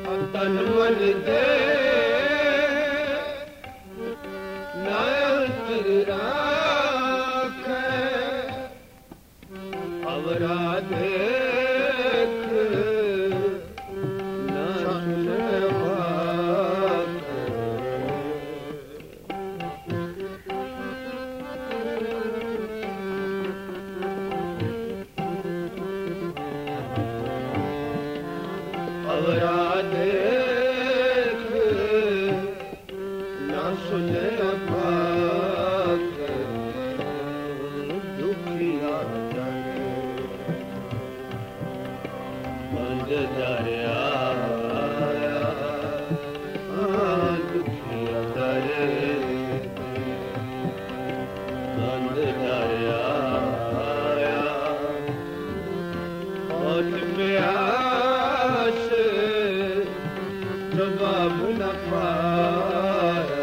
तन मन दे नयन राखे अवरा देख न सुने अवरा देख न सुने दुखिया बंद दरिया दुखिया दरे बंद दरिया और प्यास जवाब न पाया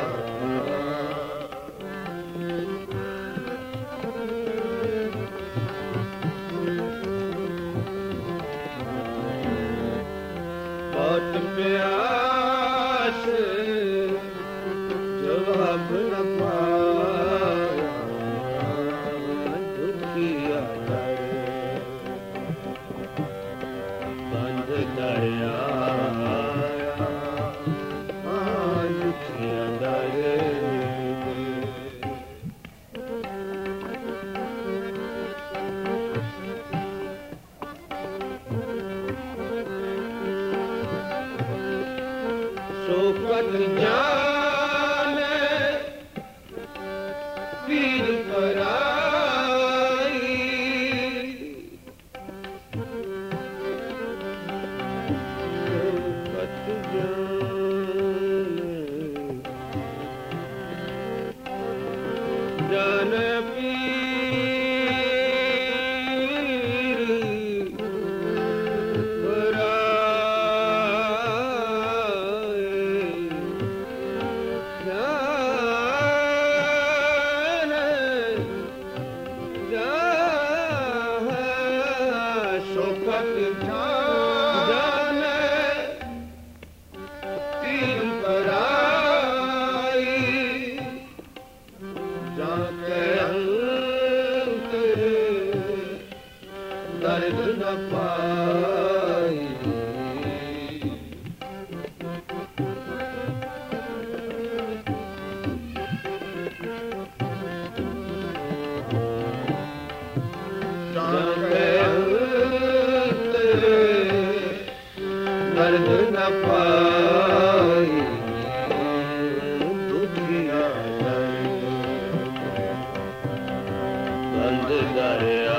बहुत प्यास जवाब न पाया दुखिया बंद दरिया दुखिया दरे सोकत जाने पीर पराई सोकत जाने पीर दर्द न पाई दर्द न पाई दुखिया बंद दरिया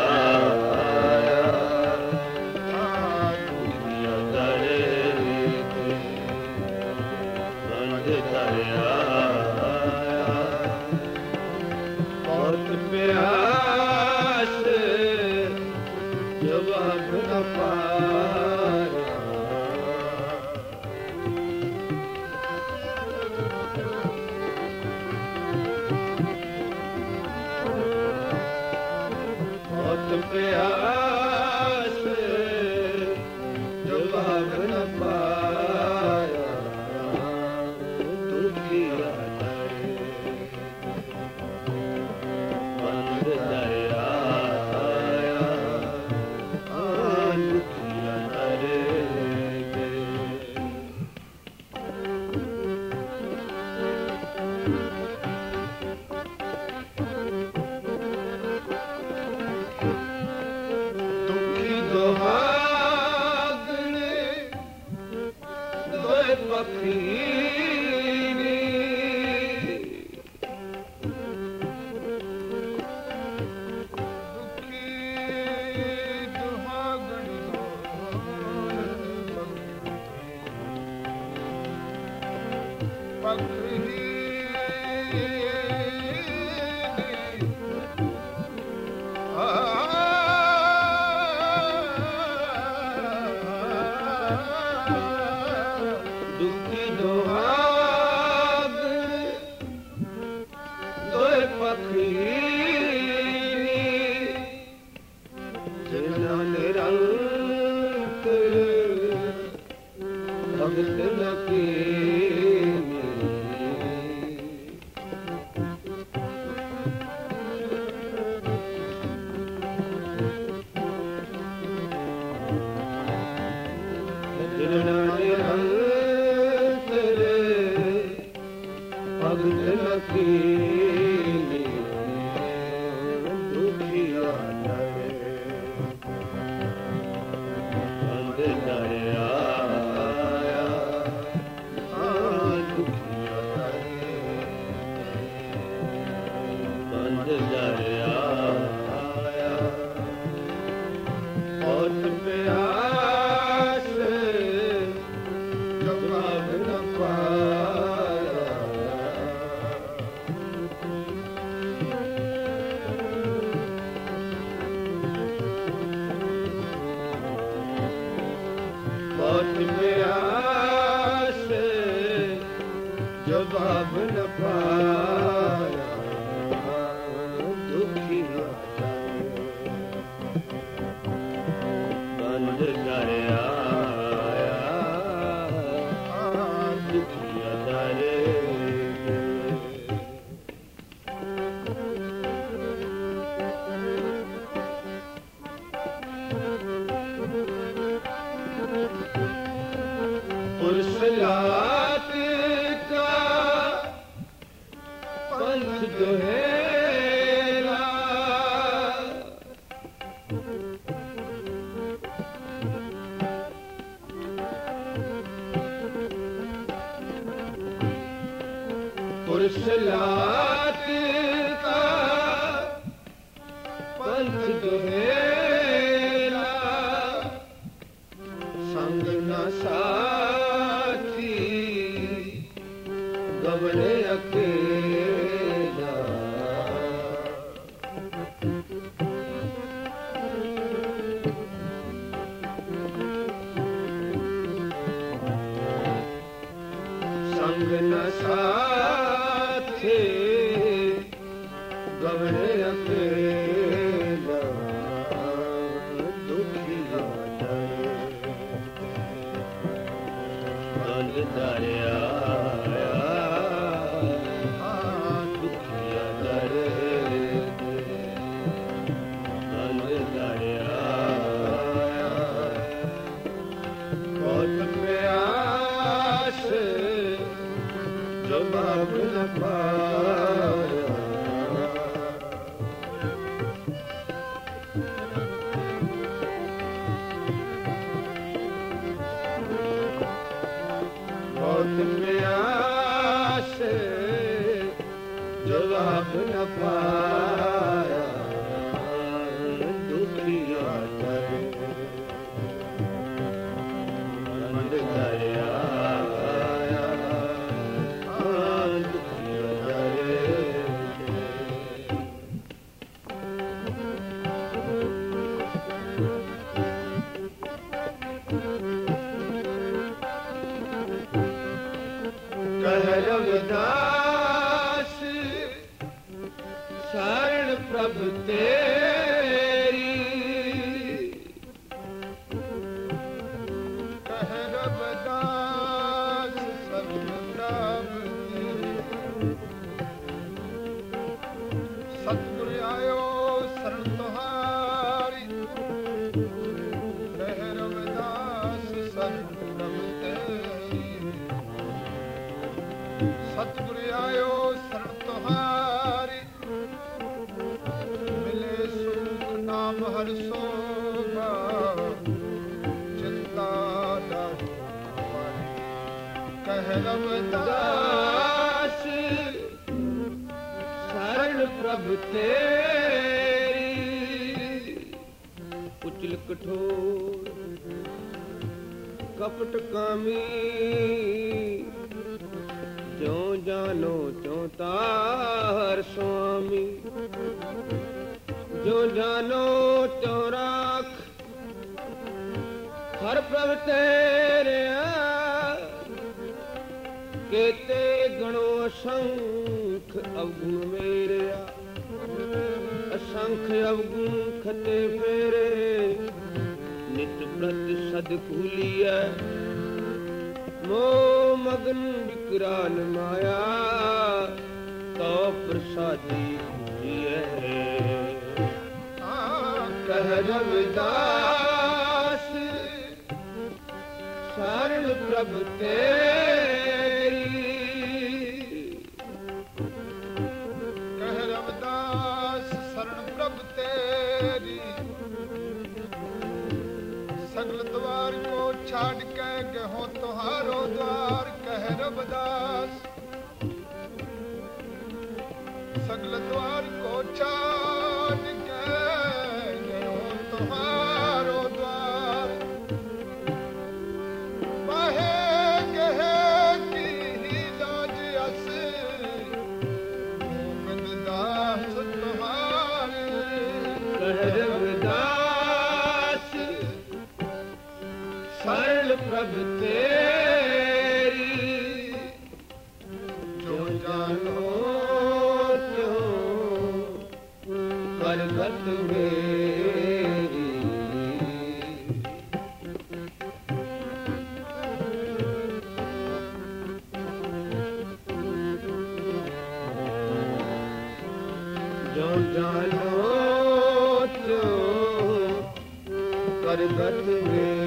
बहुत प्यास जवाब न पाया बहुत प्यास जवाब न पाया दुखिया बंद दरिया दुखिया दरे दुखी दोहागने दोए पखी दुखी दोहाग दोए पखी जिन्हों निरंतर भगत लकी भगत लकी जवाब न पाया दुखी बंद कर आया दुखी दरे पुरसलात का पंथ दोहेरा पुरसलात का पंथ दोहेरा संग न साथी गवने अकेला संग न साथी गवने अकेला दुखी बंद दरिया जवाब न पाया मौत प्यास जवाब न पाया दुखी करे बंद दरिया रविदास शरण प्रभु तेरी कह रविदास शरण प्रभु तेरी सतगुरु आयो शरण तुम्हारी कह रविदास शरण प्रभु तेरी सतगुरु आयो शरण तुम्हारी मिले सुख नाम हर सोगा चिंता कह रविदास शरण प्रभु तेरी कुचल कठोर कपट कामी जो जानो त्यों तार स्वामी जो जानो त्यों राख हर प्रभ तेरे केते गणो असंख अवगुण मेरे असंख अवगुण खते फेरे नित प्रति सद कूलिया ਮੋਹ ਮਗਨ ਵਿਕਰਾਲ ਮਾਇਆ ਤੋ ਪ੍ਰਸਾਦੀ ਜੀਏ ਕਹਿ ਰਵਿਦਾਸ ਸਰਣ ਪ੍ਰਭ ਤੇਰੀ ਕਹਿ ਰਵਿਦਾਸ ਸਰਣ ਪ੍ਰਭ ਤੇਰੀ ਸਗਲ ਦਵਾਰ ਕੋ ਛੱਡ ਕੇ ਗਹੋ ਤੁਹਾਰੋ ਦਵਾਰ ਕਹਿ ਰਵਿਦਾਸ ਸਗਲ ਦਵਾਰ ਕੋ ਛੱਡ ਕੇ ਗਹੋ ਤੁਹਾਰੋ ਦਵਾਰ ਬਾਹੇ ਗਹੇ ਕੀ ਲਾਜ ਅਸ ਗੋਬਿੰਦ ਦਾਸ ਤੁਹਾਰੇ ਕਹਿ ਰਵਿਦਾਸ ਸਰਲ ਪ੍ਰਭ ਤੇਰੀ ਜੋ ਜਾਨੋ ਤਿਉ ਕਰਗਤ ਮੇਰੀ ਜੋ ਜਾਨੋ ਤਿਉ ਕਰਗਤ ਮੇਰੀ